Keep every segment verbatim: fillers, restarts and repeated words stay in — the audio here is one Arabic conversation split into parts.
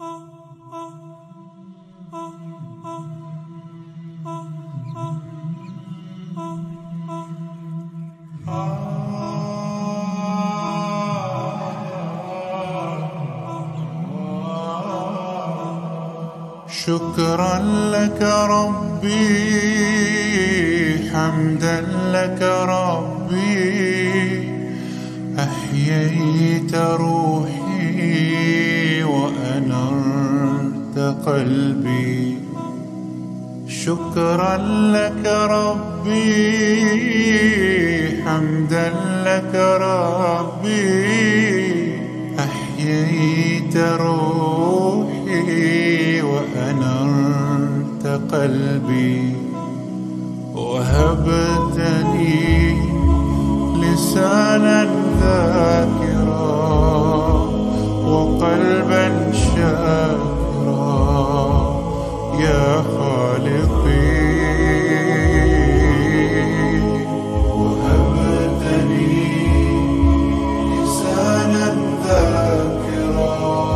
شكرا لك ربي، حمدا لك ربي، أحييت روحي وأنرت قلبي. شكرا لك ربي، حمدا لك ربي، أحييت روحي وأنرت قلبي. وهبتني لسانا ذاكرا وقلبا شاكرا يا خالقي. وهبتني لسانا ذاكرا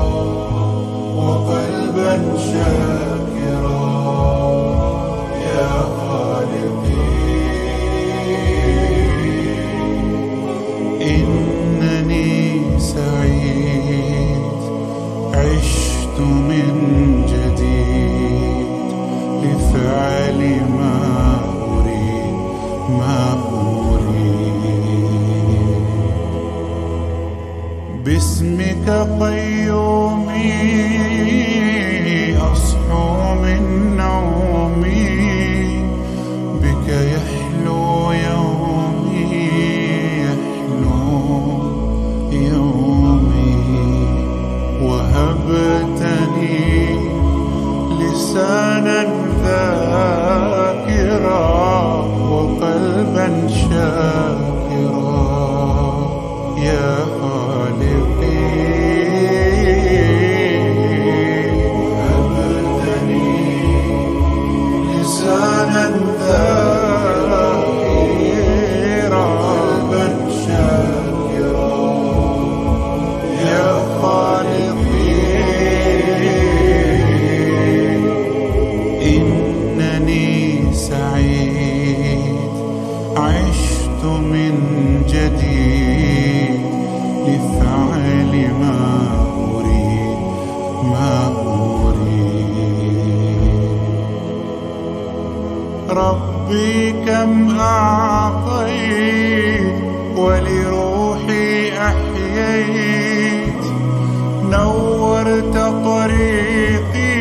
وقلبا شاكرا يا خالقي. إنني سعيد عشت من جديد لفعل ما أريد ما أريد. باسمك قيومي أصحو من نومي، بك يحلو يومي يحلو يومي. وهبتني لسانا ذاكرا وقلبا شاكرا يا خالقي. وهبتني لسانا ذاكرا وقلبا شاكرا يا خالقي. إنني سعيد عشت من جديد لفعل ما أريد ما أريد. ربي كم أعطيت ولروحي أحييت، نورت طريقي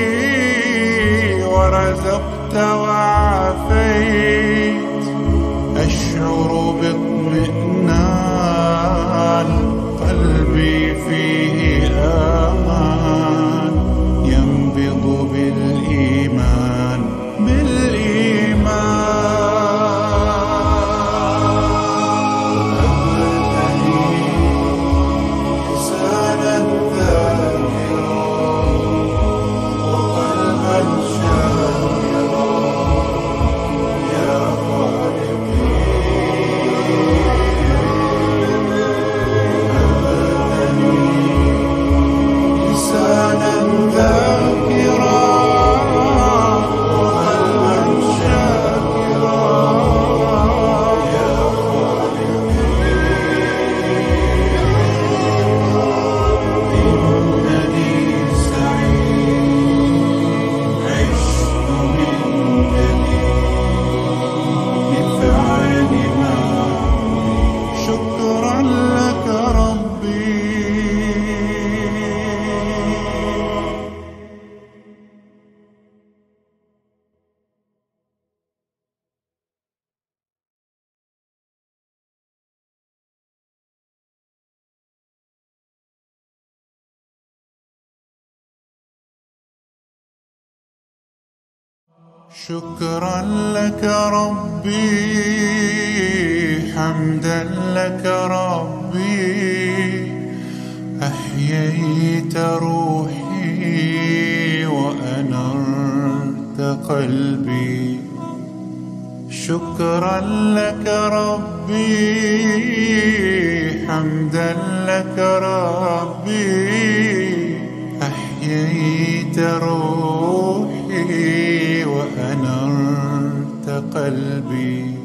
ورزقت وعافيت. أشعر باطمئنان قلبي فيه آمان، ينبض بالإيمان بالإيمان. شكرا لك ربي، حمدا لك ربي، أحييت روحي وأنرت قلبي. شكرا لك ربي، حمدا لك ربي، أحييت أحييت روحي وأنرت قلبي.